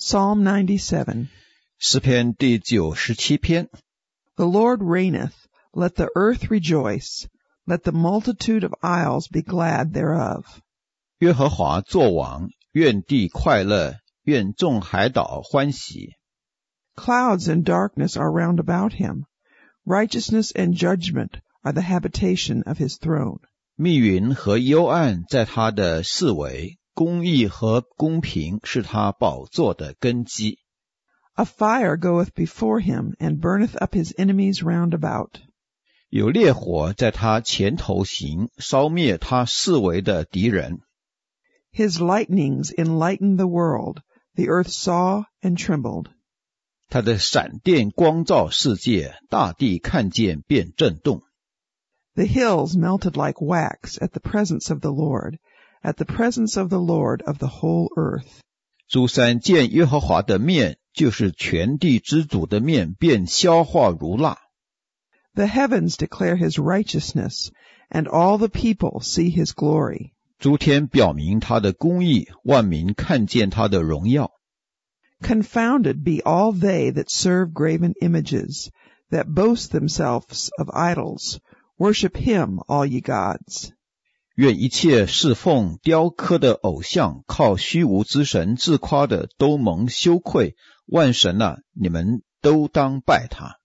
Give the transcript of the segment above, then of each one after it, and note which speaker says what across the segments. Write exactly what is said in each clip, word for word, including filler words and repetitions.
Speaker 1: Psalm ninety-seven.
Speaker 2: 诗篇第九十七篇。
Speaker 1: The Lord reigneth, let the earth rejoice, let the multitude of isles be glad thereof.
Speaker 2: 耶和华作王，愿地快乐，愿众海岛欢喜。
Speaker 1: Clouds and darkness are round about him. Righteousness and judgment are the habitation of his throne.
Speaker 2: 密云和幽暗在他的四围，公义和公平是他宝座的根基。
Speaker 1: A fire goeth before him, and burneth up his enemies round about.
Speaker 2: 有烈火在他前头行，烧灭他四围的敌人。
Speaker 1: His lightnings enlightened the world. The earth saw and trembled.
Speaker 2: 他的闪电光照世界，大地看见便震动。
Speaker 1: The hills melted like wax at the presence of the Lord, at the presence of the Lord of the whole earth.
Speaker 2: 诸山见耶和华的面，就是全地之主的面，便消化如蜡。
Speaker 1: The heavens declare his righteousness, and all the people see his glory.
Speaker 2: 诸天表明他的公义，万民看见他的荣耀。
Speaker 1: Confounded be all they that serve graven images, that boast themselves of idols. Worship him, all ye gods.
Speaker 2: 愿一切侍奉雕刻的偶像，靠虚无之神自夸的，都蒙羞愧。万神啊，你们都当拜他。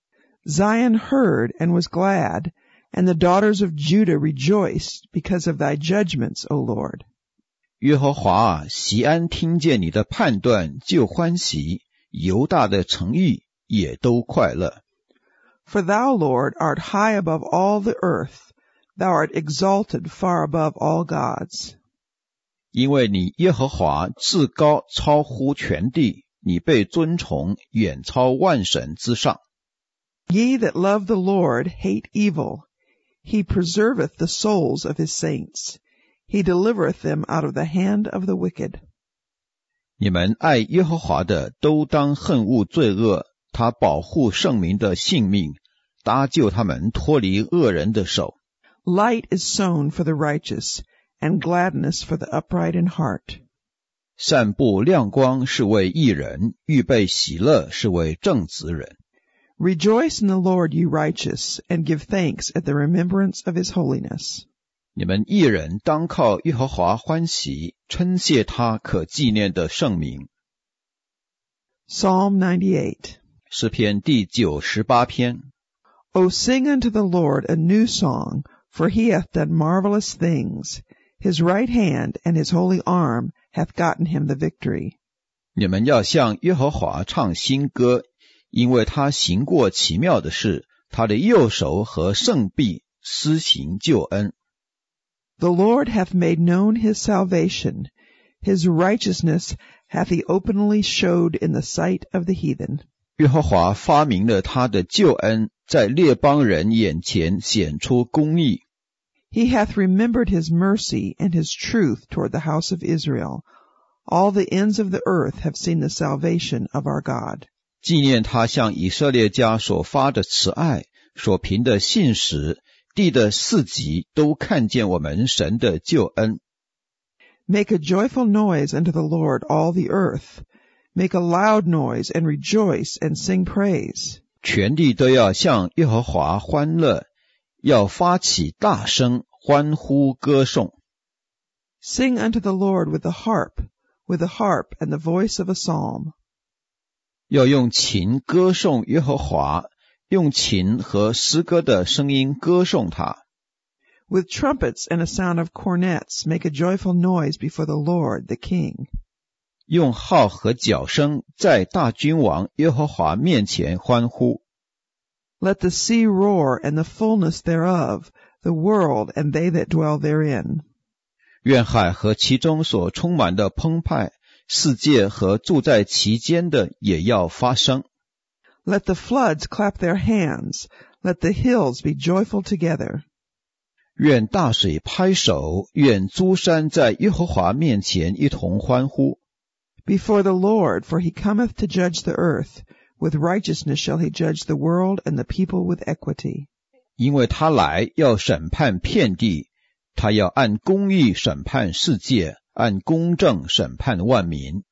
Speaker 1: Zion heard and was glad, and the daughters of Judah rejoiced because of thy judgments, O Lord.
Speaker 2: 耶和华啊，锡安听见你的判断就欢喜，犹大的城邑也都快乐。
Speaker 1: For thou, Lord, art high above all the earth. Thou art exalted far above all gods.
Speaker 2: 因为你耶和华至高，超乎全地，你被尊崇，远超万神之上。
Speaker 1: Ye that love the Lord hate evil. He preserveth the souls of his saints. He delivereth them out of the hand of the wicked.
Speaker 2: 你们爱耶和华的，都当恨恶罪恶，他保护圣民的性命，搭救他们脱离恶人的手。
Speaker 1: Light is sown for the righteous, and gladness for the upright in heart.
Speaker 2: 散布亮光是为义人，预备喜乐是为正直人。
Speaker 1: Rejoice in the Lord, ye righteous, and give thanks at the remembrance of his holiness.
Speaker 2: 你们义人当靠耶和华欢喜，称谢他可纪念的圣名。
Speaker 1: Psalm ninety-eight.
Speaker 2: 诗篇第九十八篇。
Speaker 1: O sing unto the Lord a new song, for he hath done marvelous things. His right hand and his holy arm hath gotten him the victory.
Speaker 2: 你们要向耶和华唱新歌，因为他行过奇妙的事，他的右手和圣臂施行救恩。
Speaker 1: The Lord hath made known his salvation. His righteousness hath he openly showed in the sight of the heathen.
Speaker 2: 耶和华发明了他的救恩，在列邦人眼前显出公义。
Speaker 1: He hath remembered his mercy and his truth toward the house of Israel. All the ends of the earth have seen the salvation of our God.
Speaker 2: 纪念他向以色列家所发的慈爱，所凭的信实，地的四极都看见我们神的救恩。
Speaker 1: Make a joyful noise unto the Lord, all the earth. Make a loud noise and rejoice and sing praise.
Speaker 2: 全地都要向耶和华欢乐，要发起大声欢呼歌颂。
Speaker 1: Sing unto the Lord with the harp, with the harp and the voice of a psalm.
Speaker 2: 要用琴歌颂耶和华，用琴和诗歌的声音歌颂他。
Speaker 1: With trumpets and a sound of cornets, make a joyful noise before the Lord, the King.
Speaker 2: 用号和角声在大君王耶和华面前欢呼。
Speaker 1: Let the sea roar and the fullness thereof, the world and they that dwell therein.
Speaker 2: 愿海和其中所充满的澎湃，世界和住在其间的也要发声。
Speaker 1: Let the floods clap their hands, let the hills be joyful together.
Speaker 2: 愿大水拍手，愿诸山在耶和华面前一同欢呼。
Speaker 1: Before the Lord, for he cometh to judge the earth. With righteousness shall he judge the world and the people with equity.
Speaker 2: 因为他来要审判遍地，他要按公义审判世界，按公正审判万民。